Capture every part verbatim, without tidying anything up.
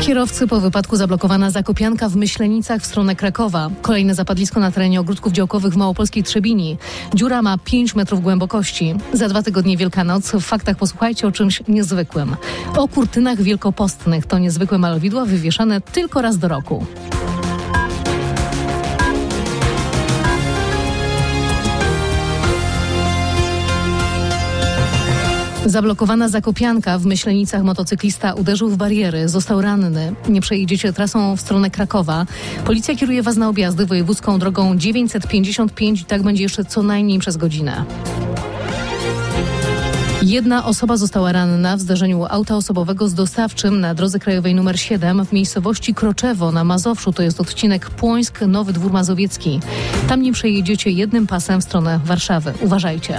Kierowcy po wypadku zablokowana zakopianka w Myślenicach w stronę Krakowa. Kolejne zapadlisko na terenie ogródków działkowych w małopolskiej Trzebini. Dziura ma pięć metrów głębokości. Za dwa tygodnie Wielkanoc. W faktach posłuchajcie o czymś niezwykłym. O kurtynach wielkopostnych. To niezwykłe malowidła wywieszane tylko raz do roku. Zablokowana zakopianka w Myślenicach. Motocyklista uderzył w bariery, został ranny. Nie przejedziecie trasą w stronę Krakowa. Policja kieruje was na objazdy wojewódzką drogą dziewięćset pięćdziesiąt pięć i tak będzie jeszcze co najmniej przez godzinę. Jedna osoba została ranna w zdarzeniu auta osobowego z dostawczym na drodze krajowej nr siedem w miejscowości Kroczewo na Mazowszu. To jest odcinek Płońsk-Nowy Dwór Mazowiecki. Tam nie przejedziecie jednym pasem w stronę Warszawy. Uważajcie.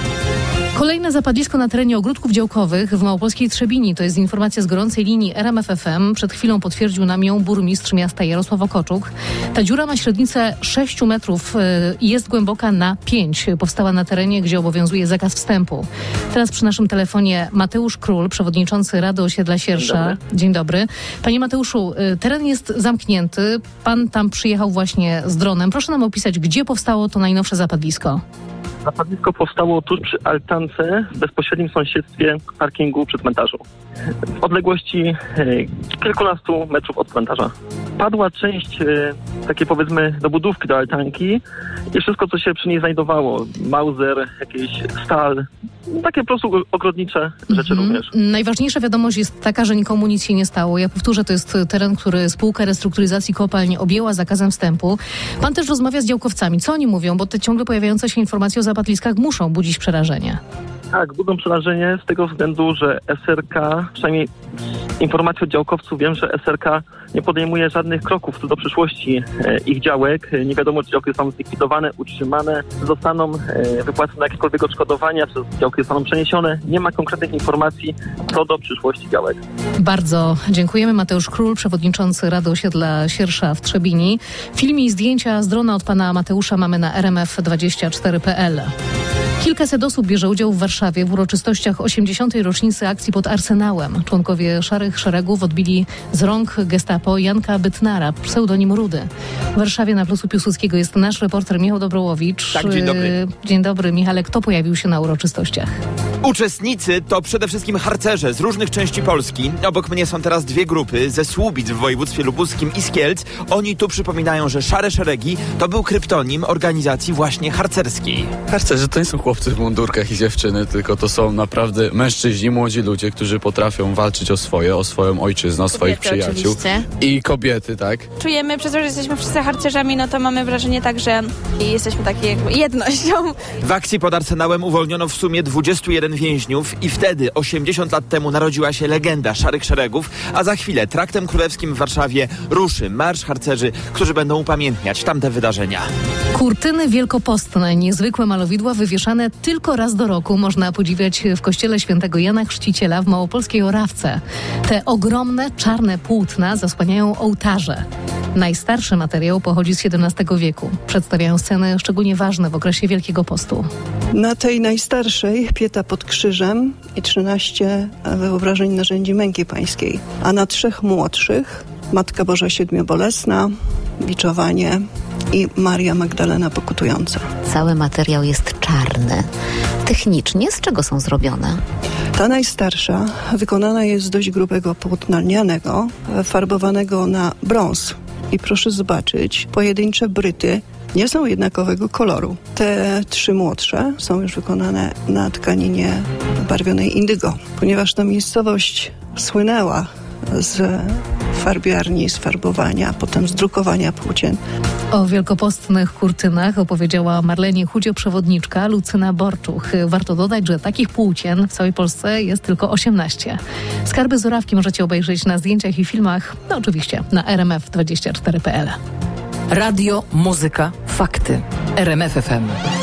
Kolejne zapadlisko na terenie ogródków działkowych w małopolskiej Trzebini. To jest informacja z gorącej linii R M F F M. Przed chwilą potwierdził nam ją burmistrz miasta Jarosław Okoczuk. Ta dziura ma średnicę sześć metrów i jest głęboka na pięć. Powstała na terenie, gdzie obowiązuje zakaz wstępu. Teraz przy naszym telefonie Mateusz Król, przewodniczący Rady Osiedla Siersza. Dzień dobry. Dzień dobry. Panie Mateuszu, teren jest zamknięty. Pan tam przyjechał właśnie z dronem. Proszę nam opisać, gdzie powstało to najnowsze zapadlisko. Zapadlisko powstało tuż przy altance w bezpośrednim sąsiedztwie parkingu przy cmentarzu. W odległości e, kilkunastu metrów od cmentarza. Padła część, e, takie powiedzmy, dobudówki do altanki i wszystko, co się przy niej znajdowało. Mauser, jakieś stal, takie po prostu ogrodnicze rzeczy mhm. również. Najważniejsza wiadomość jest taka, że nikomu nic się nie stało. Ja powtórzę, to jest teren, który spółka restrukturyzacji kopalń objęła zakazem wstępu. Pan też rozmawia z działkowcami. Co oni mówią? Bo te ciągle pojawiające się informacje o zapadliskach muszą budzić przerażenie. Tak, budzą przerażenie z tego względu, że S R K, przynajmniej informacje od działkowców, wiem, że S R K nie podejmuje żadnych kroków co do przyszłości e, ich działek. Nie wiadomo, czy działki zostaną zlikwidowane, utrzymane, zostaną e, wypłacone jakiekolwiek odszkodowania, czy działki zostaną przeniesione. Nie ma konkretnych informacji co do przyszłości działek. Bardzo dziękujemy. Mateusz Król, przewodniczący Rady Osiedla Siersza w Trzebini. Filmy i zdjęcia z drona od pana Mateusza mamy na r m f dwadzieścia cztery kropka p l. Kilkaset osób bierze udział w Warszawie w uroczystościach osiemdziesiątej rocznicy akcji pod Arsenałem. Członkowie Szarych Szeregów odbili z rąk gestapo Janka Bytnara, pseudonim Rudy. W Warszawie na Placu Piłsudskiego jest nasz reporter Michał Dobrołowicz. Tak, dzień dobry. Dzień dobry, Michale. Kto pojawił się na uroczystościach? Uczestnicy to przede wszystkim harcerze z różnych części Polski. Obok mnie są teraz dwie grupy ze Słubic w województwie lubuskim i z Kielc. Oni tu przypominają, że Szare Szeregi to był kryptonim organizacji właśnie harcerskiej. Harcerze to nie są chłopcy w mundurkach i dziewczyny, tylko to są naprawdę mężczyźni, młodzi ludzie, którzy potrafią walczyć o swoje, o swoją ojczyznę, o swoich kobiety przyjaciół. Oczywiście. I kobiety, tak? Czujemy, przez to, że jesteśmy wszyscy harcerzami, no to mamy wrażenie tak, że jesteśmy takie jakby jednością. W akcji pod Arsenałem uwolniono w sumie dwudziestu jeden więźniów i wtedy, osiemdziesiąt lat temu, narodziła się legenda Szarych Szeregów, a za chwilę traktem królewskim w Warszawie ruszy marsz harcerzy, którzy będą upamiętniać tamte wydarzenia. Kurtyny wielkopostne, niezwykłe malowidła wywieszane tylko raz do roku można podziwiać w kościele świętego Jana Chrzciciela w małopolskiej Orawce. Te ogromne, czarne płótna zasłaniają ołtarze. Najstarszy materiał pochodzi z siedemnastego wieku. Przedstawiają sceny szczególnie ważne w okresie Wielkiego Postu. Na tej najstarszej pieta pod krzyżem i trzynaście wyobrażeń narzędzi męki pańskiej, a na trzech młodszych Matka Boża Siedmiobolesna, Biczowanie i Maria Magdalena Pokutująca. Cały materiał jest czarny. Technicznie z czego są zrobione? Ta najstarsza wykonana jest z dość grubego płótna lnianego, farbowanego na brąz. I proszę zobaczyć, pojedyncze bryty nie są jednakowego koloru. Te trzy młodsze są już wykonane na tkaninie barwionej indygo, ponieważ ta miejscowość słynęła z farbiarni, z farbowania, potem z drukowania płócien. O wielkopostnych kurtynach opowiedziała Marlenie Chudzio, przewodniczka Lucyna Borczuch. Warto dodać, że takich płócien w całej Polsce jest tylko osiemnaście. Skarby z Orawki możecie obejrzeć na zdjęciach i filmach, no oczywiście na r m f dwadzieścia cztery kropka p l. Radio, muzyka, fakty. R M F F M.